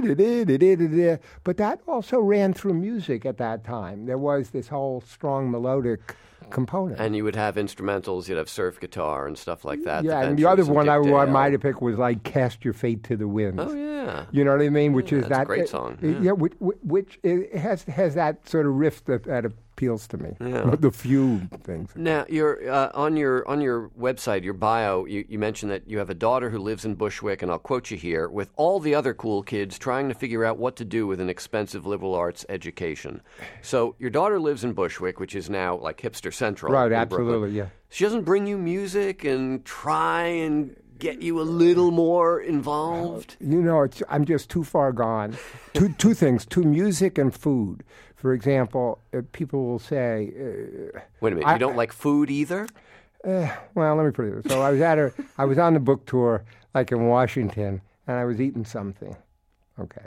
Speaker 6: but that also ran through music at that time. There was this whole strong melodic component.
Speaker 2: And you would have instrumentals, you'd have surf guitar and stuff like that.
Speaker 6: Yeah,
Speaker 2: the
Speaker 6: and the
Speaker 2: Ventures
Speaker 6: other
Speaker 2: and
Speaker 6: one
Speaker 2: Dick
Speaker 6: I, I
Speaker 2: Dale.
Speaker 6: might have picked was like "Cast Your Fate to the Winds."
Speaker 2: Oh, yeah.
Speaker 6: You know what I mean? Which
Speaker 2: Yeah,
Speaker 6: is
Speaker 2: that's a
Speaker 6: that
Speaker 2: great
Speaker 6: uh,
Speaker 2: song,
Speaker 6: uh,
Speaker 2: yeah.
Speaker 6: which, which it has has that sort of riff that, that appeals to me.
Speaker 2: Yeah.
Speaker 6: The few things.
Speaker 2: Now, you're, uh, on your on your website, your bio, you, you mentioned that you have a daughter who lives in Bushwick, and I'll quote you here, with all the other cool kids trying to figure out what to do with an expensive liberal arts education. So your daughter lives in Bushwick, which is now like hipster central.
Speaker 6: Right,
Speaker 2: in
Speaker 6: absolutely,
Speaker 2: Brooklyn.
Speaker 6: yeah.
Speaker 2: She doesn't bring you music and try and get you a little more involved?
Speaker 6: You know, it's, I'm just too far gone. two two things: to music and food. For example, uh, people will say, uh,
Speaker 2: Wait a minute,
Speaker 6: I-
Speaker 2: you don't like food either?
Speaker 6: Uh, well, let me put it this. So I was at a, I was on the book tour, like in Washington, and I was eating something. Okay.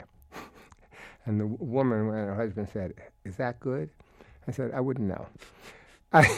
Speaker 6: And the woman, when her husband said, "Is that good?" I said, "I wouldn't know." I,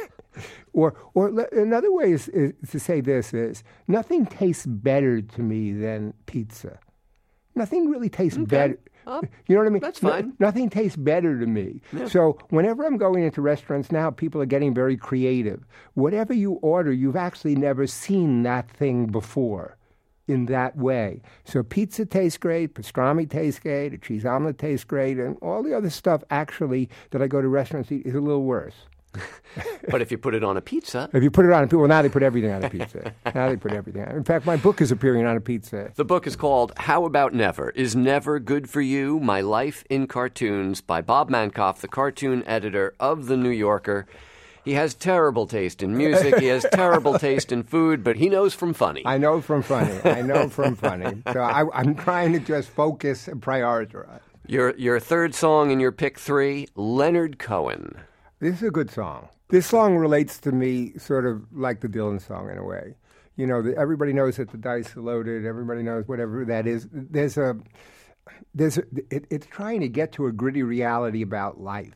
Speaker 6: or, or le- another way is, is to say this is, nothing tastes better to me than pizza. Nothing really tastes better.
Speaker 2: Oh,
Speaker 6: You know what I mean?
Speaker 2: that's
Speaker 6: No-
Speaker 2: fine.
Speaker 6: nothing tastes better to me. So whenever I'm going into restaurants now, people are getting very creative. Whatever you order, you've actually never seen that thing before in that way. So pizza tastes great, pastrami tastes great, a cheese omelet tastes great, and all the other stuff actually that I go to restaurants to eat is a little worse.
Speaker 2: But if you put it on a pizza,
Speaker 6: If you put it on a pizza, well, now they put everything on a pizza. Now they put everything on. In fact, my book is appearing on a pizza.
Speaker 2: the book is called How About Never? Is Never Good for You? My Life in Cartoons by Bob Mankoff, the cartoon editor of The New Yorker. He has terrible taste in music. He has terrible taste in food, but he knows from funny.
Speaker 6: I know from funny. I know from funny. So I, I'm trying to just focus and prioritize.
Speaker 2: Your, your third song in your pick three, Leonard Cohen.
Speaker 6: This is a good song. This song relates to me sort of like the Dylan song in a way. You know, the, everybody knows that the dice are loaded. Everybody knows whatever that is. There's a, there's a, it, it's trying to get to a gritty reality about life.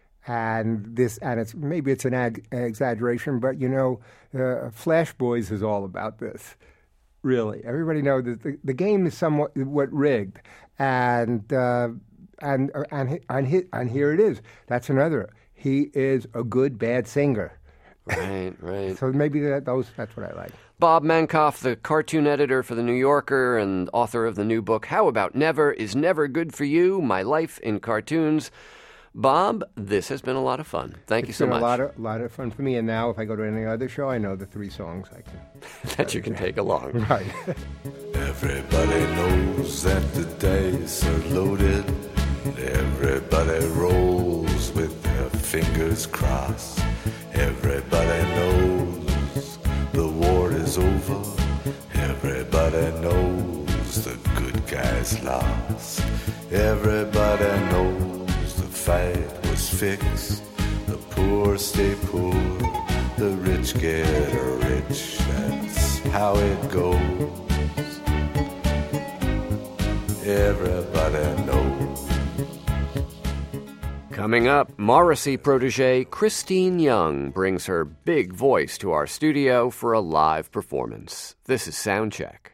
Speaker 6: And this, and it's maybe it's an ag, exaggeration, but you know, uh, Flash Boys is all about this. Really, everybody knows that the, the game is somewhat what rigged, and uh, and uh, and he- and, he, and here it is. That's another. He is a good bad singer.
Speaker 2: Right, right.
Speaker 6: So maybe that, those that's what I like.
Speaker 2: Bob Mankoff, the cartoon editor for The New Yorker and author of the new book, How About Never? Is Never Good for You? My Life in Cartoons. Bob, this has been a lot of fun. Thank you
Speaker 6: It's
Speaker 2: so
Speaker 6: been
Speaker 2: much.
Speaker 6: a lot of lot of fun for me. And now, if I go to any other show, I know the three songs I can.
Speaker 2: that you can take along.
Speaker 6: Right.
Speaker 8: Everybody knows that the dice are loaded. Everybody rolls with their fingers crossed. Everybody knows the war is over. Everybody knows the good guys lost. Everybody knows the fight was fixed. The poor stay poor, the rich get rich. That's how it goes. Everybody knows.
Speaker 2: Coming up, Morrissey protege Christine Young brings her big voice to our studio for a live performance. This is Soundcheck.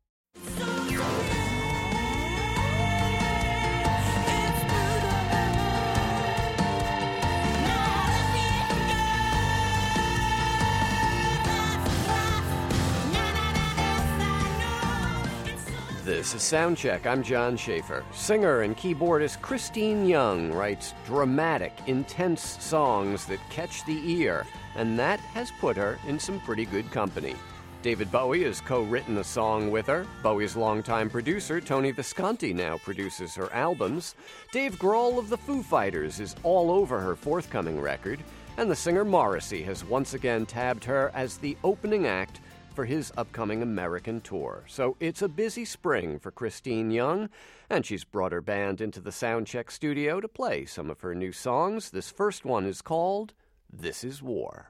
Speaker 2: This is Soundcheck. I'm John Schaefer. Singer and keyboardist Christine Young writes dramatic, intense songs that catch the ear, and that has put her in some pretty good company. David Bowie has co-written a song with her. Bowie's longtime producer, Tony Visconti, now produces her albums. Dave Grohl of the Foo Fighters is all over her forthcoming record, and the singer Morrissey has once again tabbed her as the opening act for his upcoming American tour. So it's a busy spring for Christine Young, and she's brought her band into the Soundcheck studio to play some of her new songs. This first one is called This Is War.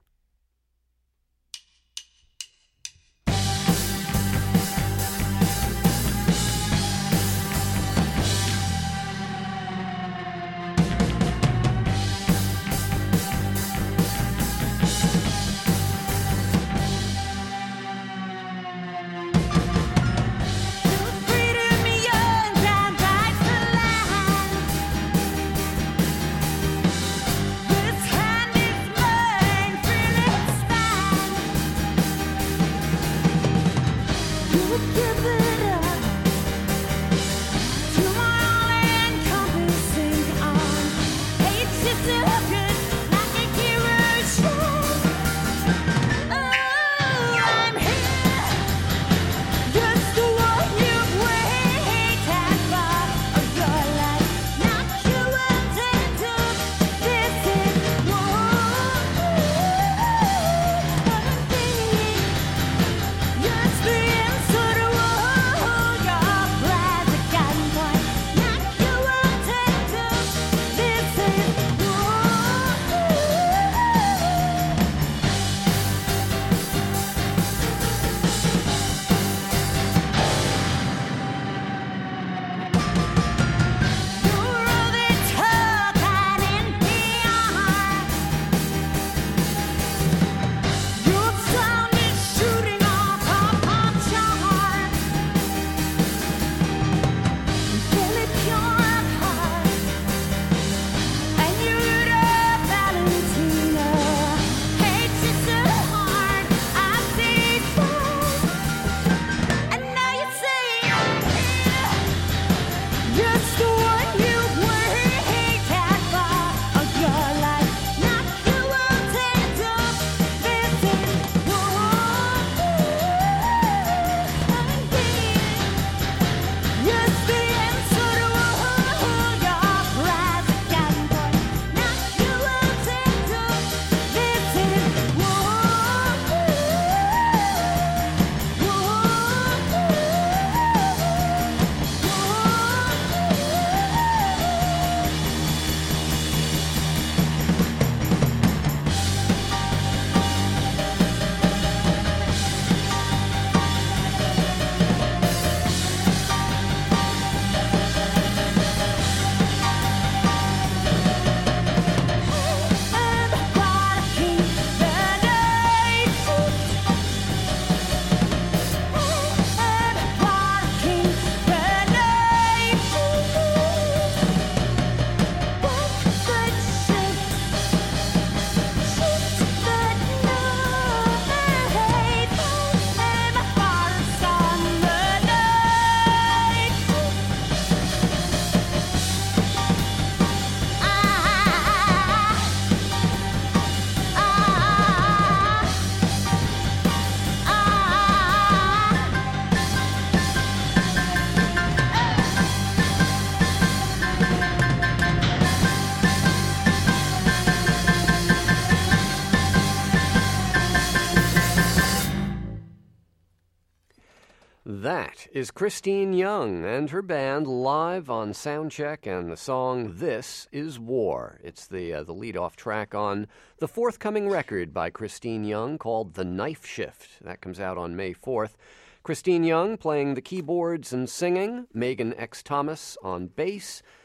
Speaker 2: That is Christine Young and her band live on Soundcheck, and the song This Is War. It's the uh, the lead-off track on the forthcoming record by Christine Young called The Knife Shift. That comes out on May fourth. Christine Young playing the keyboards and singing, Megan X. Thomas on bass,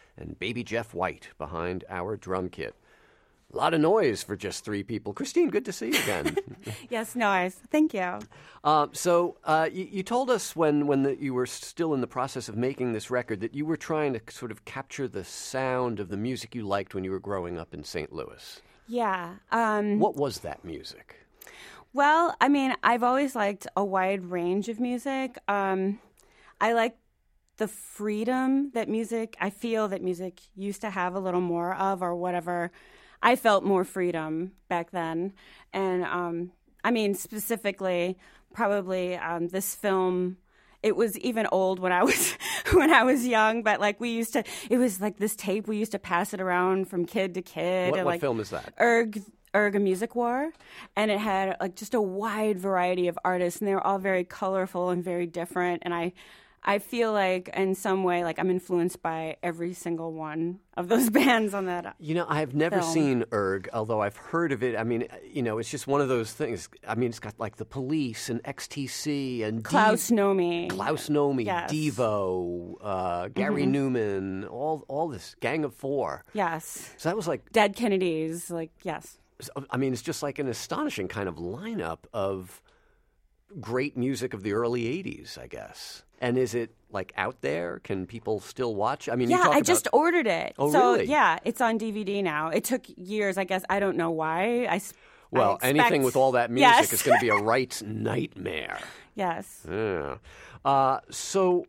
Speaker 2: and Baby Jeff White behind our drum kit. A lot of noise for just three people. Christine, good to see you again.
Speaker 9: Yes, noise. Thank you.
Speaker 2: Uh, so uh, you, you told us when, when the, you were still in the process of making this record that you were trying to sort of capture the sound of the music you liked when you were growing up in Saint Louis.
Speaker 9: Yeah. Um,
Speaker 2: What was that music?
Speaker 9: Well, I mean, I've always liked a wide range of music. Um, I like the freedom that music, I feel that music used to have a little more of, or whatever. I felt more freedom back then. And um, I mean, specifically, probably um, this film, it was even old when I was when I was young, but like we used to, it was like this tape, we used to pass it around from kid to kid.
Speaker 2: What,
Speaker 9: and,
Speaker 2: what
Speaker 9: like,
Speaker 2: film is that?
Speaker 9: Erg, Erg, A Music War. And it had like just a wide variety of artists, and they were all very colorful and very different. And I I feel like in some way, like I'm influenced by every single one of those bands on that.
Speaker 2: You know, I've never
Speaker 9: film.
Speaker 2: seen Erg, although I've heard of it. I mean, you know, it's just one of those things. I mean, it's got like the Police and X T C and
Speaker 9: Klaus
Speaker 2: Dev-
Speaker 9: Nomi.
Speaker 2: Klaus Nomi,
Speaker 9: Yes.
Speaker 2: Devo, uh, Gary
Speaker 9: Mhm.
Speaker 2: Newman, all all this Gang of Four.
Speaker 9: Yes.
Speaker 2: So that was like
Speaker 9: Dead Kennedys, like, yes.
Speaker 2: I mean, it's just like an astonishing kind of lineup of great music of the early eighties, I guess. And is it like out there? Can people still watch? I mean, you
Speaker 9: Yeah,
Speaker 2: talk
Speaker 9: I
Speaker 2: about...
Speaker 9: just ordered it.
Speaker 2: Oh,
Speaker 9: so,
Speaker 2: really?
Speaker 9: yeah, it's on D V D now. It took years, I guess. I don't know why. I, s- I
Speaker 2: Well,
Speaker 9: expect-
Speaker 2: anything with all that music
Speaker 9: Yes.
Speaker 2: is going to be a right nightmare.
Speaker 9: Yes.
Speaker 2: Yeah. Uh, so,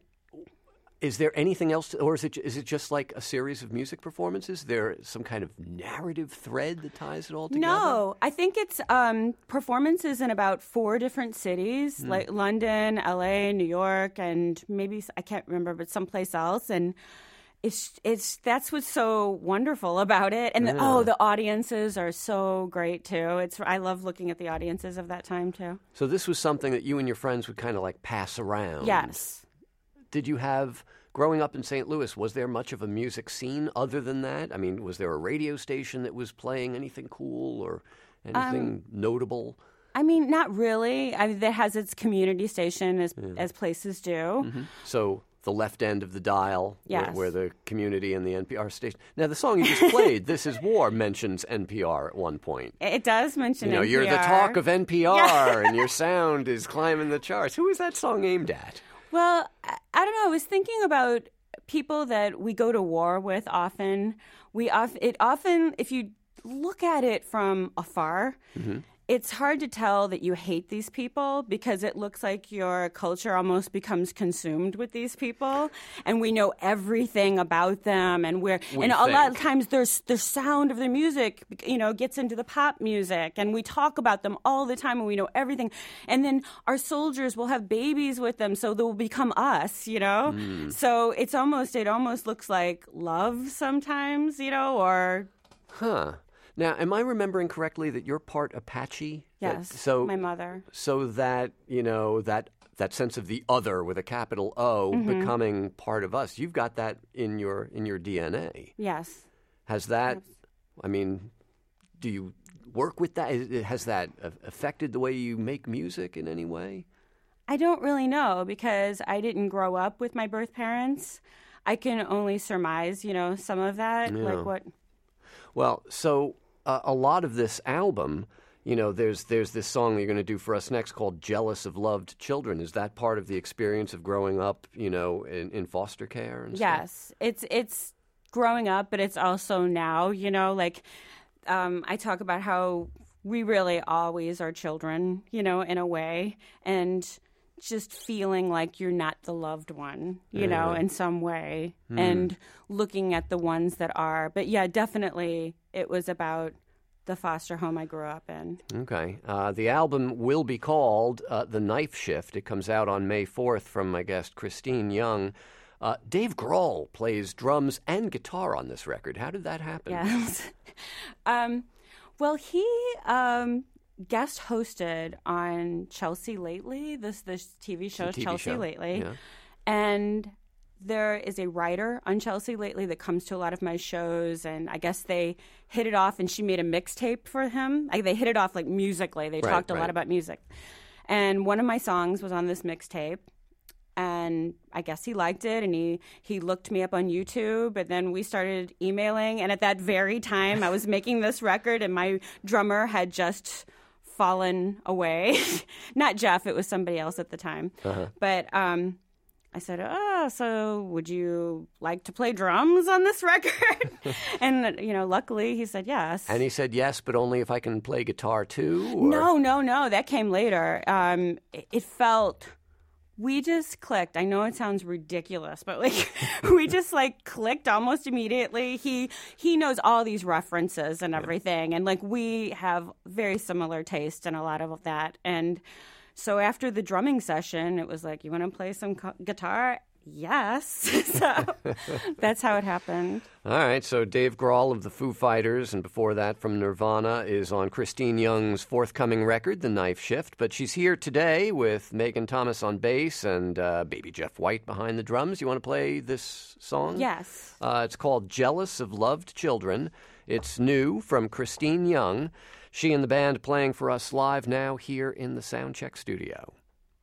Speaker 2: is there anything else, to, or is it is it just like a series of music performances? Is there some kind of narrative thread that ties it all together?
Speaker 9: No, I think it's um, performances in about four different cities,
Speaker 2: Mm.
Speaker 9: like London, L A, New York, and maybe I can't remember, but someplace else. And it's it's that's what's so wonderful about it. And the,
Speaker 2: Yeah.
Speaker 9: oh, the audiences are so great too. It's I love looking at the audiences of that time too.
Speaker 2: So this was something that you and your friends would kind of like pass around.
Speaker 9: Yes.
Speaker 2: Did you have, growing up in Saint Louis, was there much of a music scene other than that? I mean, was there a radio station that was playing anything cool or anything
Speaker 9: Um,
Speaker 2: notable?
Speaker 9: I mean, not really. I mean, that has its community station as
Speaker 2: Yeah.
Speaker 9: as places do.
Speaker 2: Mhm. So the left end of the dial, where-
Speaker 9: Yes.
Speaker 2: where, the community and the N P R station. Now, the song you just played, "This Is War," mentions N P R at one point.
Speaker 9: It does mention
Speaker 2: You know,
Speaker 9: N P R.
Speaker 2: you're the talk of N P R,
Speaker 9: Yeah.
Speaker 2: and your sound is climbing the charts. Who is that song aimed at?
Speaker 9: Well, I, I don't know. I was thinking about people that we go to war with often. We of, it often, if you look at it from afar,
Speaker 2: Mm-hmm.
Speaker 9: it's hard to tell that you hate these people because it looks like your culture almost becomes consumed with these people, and we know everything about them, and we're
Speaker 2: We
Speaker 9: and a lot of
Speaker 2: think.
Speaker 9: times there's the sound of their music, you know, gets into the pop music, and we talk about them all the time, and we know everything, and then our soldiers will have babies with them, so they'll become us, you know.
Speaker 2: Mm.
Speaker 9: So it's almost it almost looks like love sometimes, you know, or
Speaker 2: Huh. Now, am I remembering correctly that you're part Apache? That-
Speaker 9: yes,
Speaker 2: so,
Speaker 9: my mother.
Speaker 2: so that you know that that sense of the other with a capital O
Speaker 9: Mhm.
Speaker 2: becoming part of us. You've got that in your in your D N A.
Speaker 9: Yes.
Speaker 2: Has that? I mean, do you work with that? Is- Has that a- affected the way you make music in any way?
Speaker 9: I don't really know because I didn't grow up with my birth parents. I can only surmise, you know, some of that,
Speaker 2: Yeah.
Speaker 9: like what.
Speaker 2: Well, so uh, a lot of this album, you know, there's there's this song that you're going to do for us next called "Jealous of Loved Children." Is that part of the experience of growing up, you know, in, in foster care and stuff?
Speaker 9: Yes, it's it's growing up, but it's also now, you know, like um, I talk about how we really always are children, you know, in a way, and just feeling like you're not the loved one, you know,
Speaker 2: Yeah.
Speaker 9: in some way,
Speaker 2: Hmm.
Speaker 9: and looking at the ones that are. But yeah, definitely it was about the foster home I grew up in.
Speaker 2: Okay. Uh, the album will be called uh, The Knife Shift. It comes out on May fourth from my guest, Christine Young. Uh, Dave Grohl plays drums and guitar on this record. How did that happen?
Speaker 9: Yes. um, well, he um, guest hosted on Chelsea Lately, this this T V show,
Speaker 2: It's a T V
Speaker 9: Chelsea
Speaker 2: show,
Speaker 9: Lately.
Speaker 2: yeah.
Speaker 9: And there is a writer on Chelsea Lately that comes to a lot of my shows, and I guess they hit it off, and she made a mixtape for him. Like, they hit it off, like, musically. They
Speaker 2: Right,
Speaker 9: talked a
Speaker 2: right.
Speaker 9: lot about music. And one of my songs was on this mixtape. and I guess he liked it, and he, he looked me up on YouTube, and then we started emailing. And at that very time, I was making this record, and my drummer had just fallen away. Not Jeff, it was somebody else at the time. Uh-huh. But um, I said, oh, so would you like to play drums on this record? And, you know, luckily he said yes.
Speaker 2: And he said yes, but only if I can play guitar too? Or?
Speaker 9: No, no, no. That came later. Um, it, it felt... We just clicked. I know it sounds ridiculous, but like we just like clicked almost immediately. He he knows all these references and everything, and like we have very similar taste in a lot of that. And so after the drumming session, it was like, "You want to play some co- guitar?" Yes. So that's how it happened.
Speaker 2: All right. So Dave Grohl of the Foo Fighters, and before that from Nirvana, is on Christine Young's forthcoming record, The Knife Shift. But she's here today with Megan Thomas on bass and uh, baby Jeff White behind the drums. You want to play this song?
Speaker 9: Yes.
Speaker 2: Uh, it's called Jealous of Loved Children. It's new from Christine Young. She and the band playing for us live now here in the Soundcheck studio.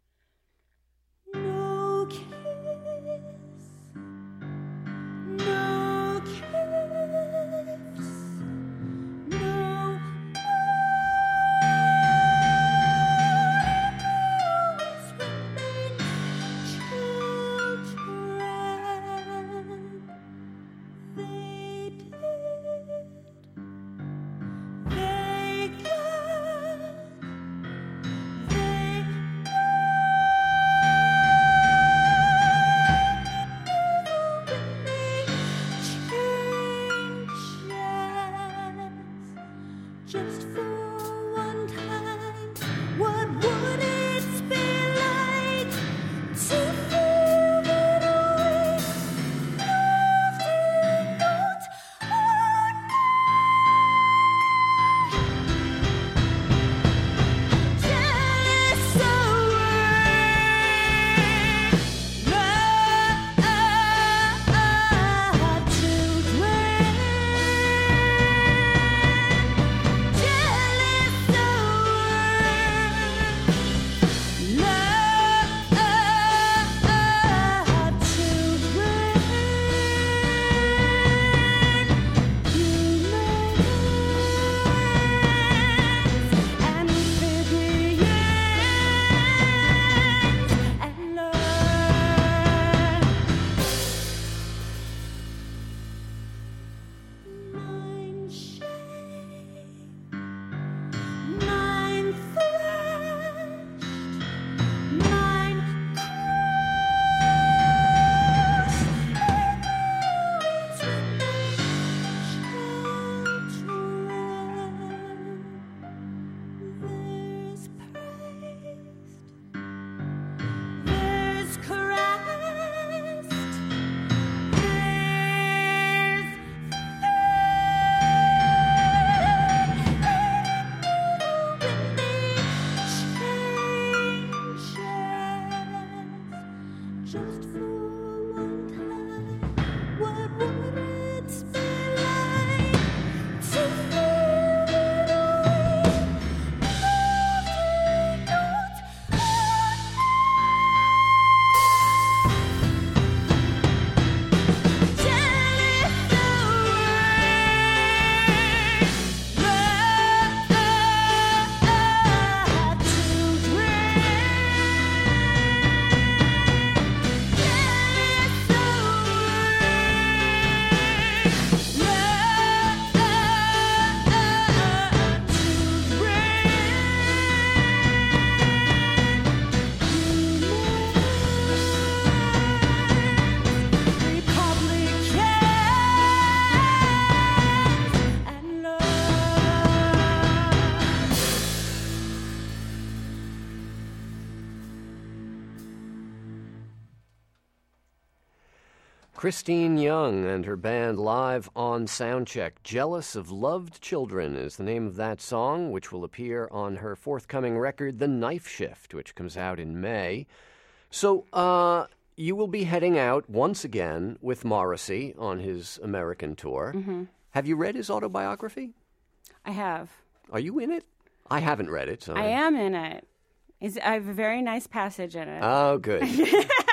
Speaker 2: Christine Young and her band live on Soundcheck. Jealous of Loved Children is the name of that song, which will appear on her forthcoming record, The Knife Shift, which comes out in May. So, uh, you will be heading out once again with Morrissey on his American tour.
Speaker 9: Mm-hmm.
Speaker 2: Have you read his autobiography?
Speaker 9: I have.
Speaker 2: Are you in it? I haven't read it. So
Speaker 9: I am in it. It's, I have a very nice passage in it.
Speaker 2: Oh, good.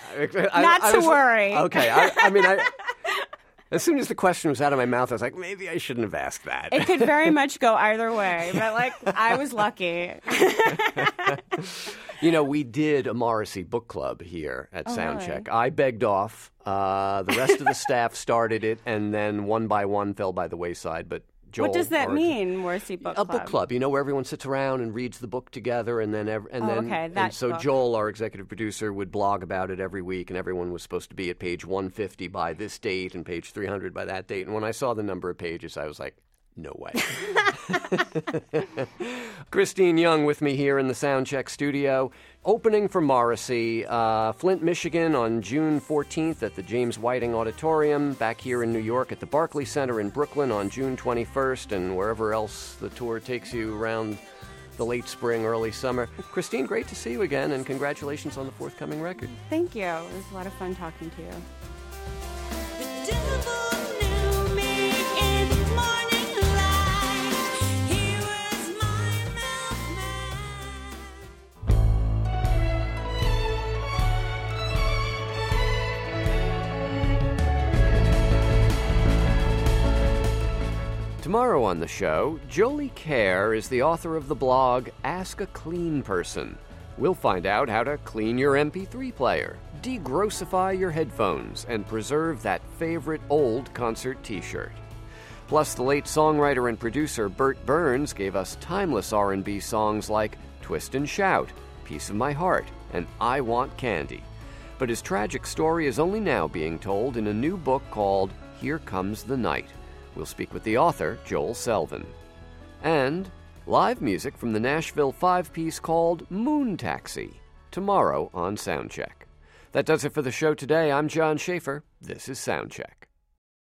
Speaker 2: I,
Speaker 9: Not
Speaker 2: I
Speaker 9: to
Speaker 2: was,
Speaker 9: worry.
Speaker 2: Okay, I, I mean, I, as soon as the question was out of my mouth, I was like, maybe I shouldn't have asked that.
Speaker 9: It could very much go either way, but like I was lucky.
Speaker 2: You know, we did a Morrissey book club here at
Speaker 9: Oh,
Speaker 2: Soundcheck.
Speaker 9: really?
Speaker 2: I begged off. Uh, the rest of the staff started it, and then one by one fell by the wayside. But Joel,
Speaker 9: What does that
Speaker 2: our-
Speaker 9: mean, Morrissey Book
Speaker 2: A
Speaker 9: Club?
Speaker 2: book club, you know, where everyone sits around and reads the book together, and then ev- and
Speaker 9: Oh,
Speaker 2: then
Speaker 9: okay,
Speaker 2: and
Speaker 9: that
Speaker 2: so
Speaker 9: book.
Speaker 2: Joel, our executive producer, would blog about it every week, and everyone was supposed to be at page one fifty by this date and page three hundred by that date. And when I saw the number of pages, I was like, no way. Christine Young with me here in the Soundcheck studio. Opening for Morrissey, uh, Flint, Michigan on June fourteenth at the James Whiting Auditorium. Back here in New York at the Barclays Center in Brooklyn on June twenty-first, and wherever else the tour takes you around the late spring, early summer. Christine, great to see you again, and congratulations on the forthcoming record.
Speaker 9: Thank you. It was a lot of fun talking to you.
Speaker 2: Tomorrow on the show, Jolie Kerr is the author of the blog Ask a Clean Person. We'll find out how to clean your M P three player, degrossify your headphones, and preserve that favorite old concert t-shirt. Plus, the late songwriter and producer Bert Burns gave us timeless R and B songs like Twist and Shout, Piece of My Heart, and I Want Candy. But his tragic story is only now being told in a new book called Here Comes the Night. We'll speak with the author, Joel Selvin. And live music from the Nashville five-piece called Moon Taxi, tomorrow on Soundcheck. That does it for the show today. I'm John Schaefer. This is Soundcheck.